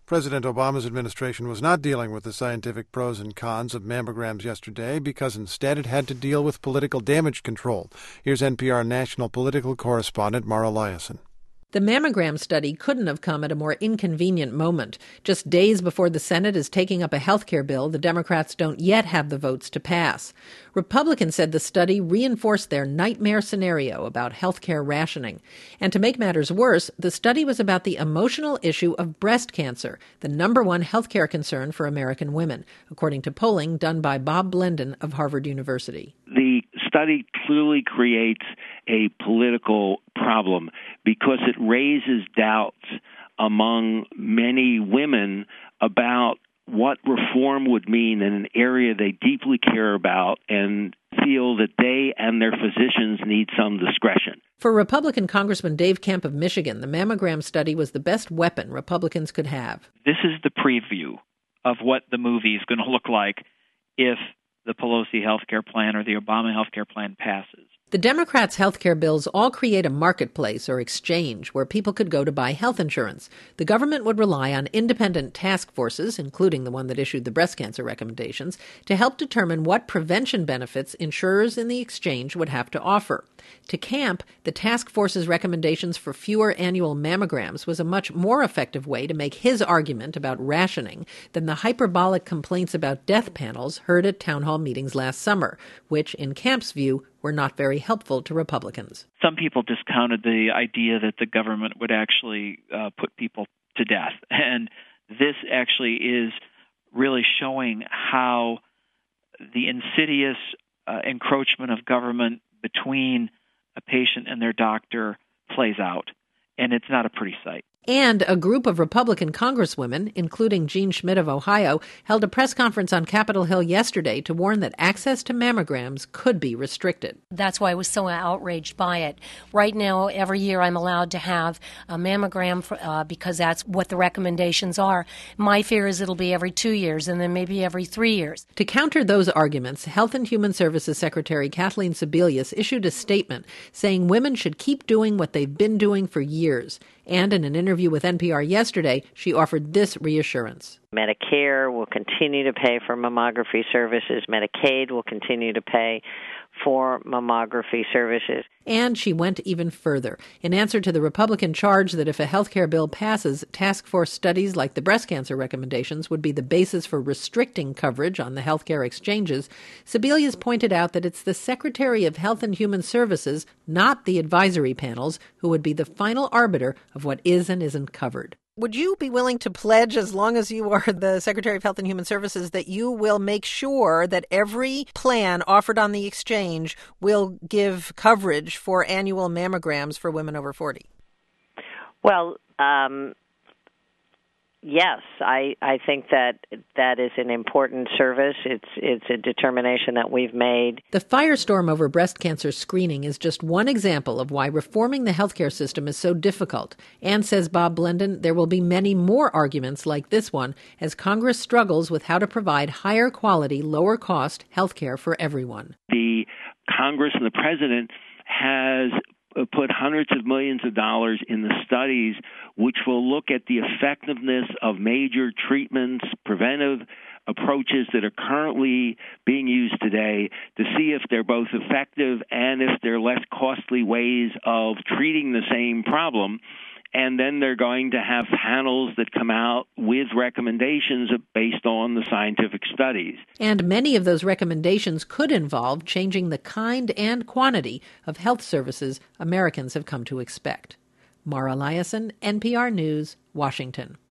President Obama's administration was not dealing with the scientific pros and cons of mammograms yesterday because instead it had to deal with political damage control. Here's NPR national political correspondent Mara Liasson. The mammogram study couldn't have come at a more inconvenient moment. Just days before the Senate is taking up a health care bill the Democrats don't yet have the votes to pass. Republicans said the study reinforced their nightmare scenario about health care rationing. And to make matters worse, the study was about the emotional issue of breast cancer, the number one health care concern for American women, according to polling done by Bob Blendon of Harvard University. The study clearly creates a political problem because it raises doubts among many women about what reform would mean in an area they deeply care about and feel that they and their physicians need some discretion. For Republican Congressman Dave Kemp of Michigan, the mammogram study was the best weapon Republicans could have. This is the preview of what the movie is going to look like if the Pelosi health care plan or the Obama health care plan passes. The Democrats' health care bills all create a marketplace or exchange where people could go to buy health insurance. The government would rely on independent task forces, including the one that issued the breast cancer recommendations, to help determine what prevention benefits insurers in the exchange would have to offer. To Camp, the task force's recommendations for fewer annual mammograms was a much more effective way to make his argument about rationing than the hyperbolic complaints about death panels heard at town hall meetings last summer, which, in Camp's view, were not very helpful to Republicans. Some people discounted the idea that the government would actually put people to death. And this actually is really showing how the insidious encroachment of government between a patient and their doctor plays out. And it's not a pretty sight. And a group of Republican congresswomen, including Jean Schmidt of Ohio, held a press conference on Capitol Hill yesterday to warn that access to mammograms could be restricted. That's why I was so outraged by it. Right now, every year I'm allowed to have a mammogram because that's what the recommendations are. My fear is it'll be every 2 years and then maybe every 3 years. To counter those arguments, Health and Human Services Secretary Kathleen Sebelius issued a statement saying women should keep doing what they've been doing for years. And in an interview with NPR yesterday, she offered this reassurance. Medicare will continue to pay for mammography services. Medicaid will continue to pay for mammography services. And she went even further. In answer to the Republican charge that if a health care bill passes, task force studies like the breast cancer recommendations would be the basis for restricting coverage on the health care exchanges, Sebelius pointed out that it's the Secretary of Health and Human Services, not the advisory panels, who would be the final arbiter of what is and isn't covered. Would you be willing to pledge, as long as you are the Secretary of Health and Human Services, that you will make sure that every plan offered on the exchange will give coverage for annual mammograms for women over 40? Well, yes, I think that is an important service. It's a determination that we've made. The firestorm over breast cancer screening is just one example of why reforming the healthcare system is so difficult. And, says Bob Blendon, there will be many more arguments like this one as Congress struggles with how to provide higher quality, lower cost healthcare for everyone. The Congress and the President has put hundreds of millions of dollars in the studies which will look at the effectiveness of major treatments, preventive approaches that are currently being used today to see if they're both effective and if they're less costly ways of treating the same problem. And then they're going to have panels that come out with recommendations based on the scientific studies. And many of those recommendations could involve changing the kind and quantity of health services Americans have come to expect. Mara Liasson, NPR News, Washington.